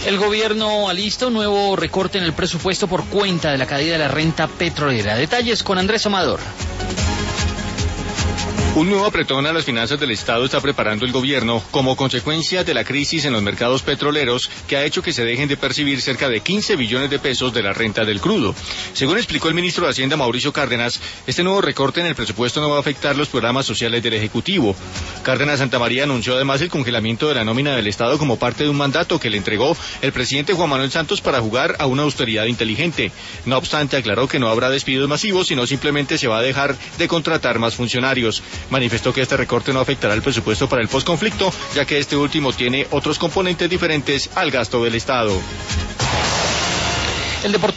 El gobierno alista un nuevo recorte en el presupuesto por cuenta de la caída de la renta petrolera. Detalles con Andrés Amador. Un nuevo apretón a las finanzas del Estado está preparando el gobierno como consecuencia de la crisis en los mercados petroleros que ha hecho que se dejen de percibir cerca de 15 billones de pesos de la renta del crudo. Según explicó el ministro de Hacienda Mauricio Cárdenas, este nuevo recorte en el presupuesto no va a afectar los programas sociales del Ejecutivo. Cárdenas Santamaría anunció además el congelamiento de la nómina del Estado como parte de un mandato que le entregó el presidente Juan Manuel Santos para jugar a una austeridad inteligente. No obstante, aclaró que no habrá despidos masivos, sino simplemente se va a dejar de contratar más funcionarios. Manifestó que este recorte no afectará el presupuesto para el posconflicto, ya que este último tiene otros componentes diferentes al gasto del Estado. El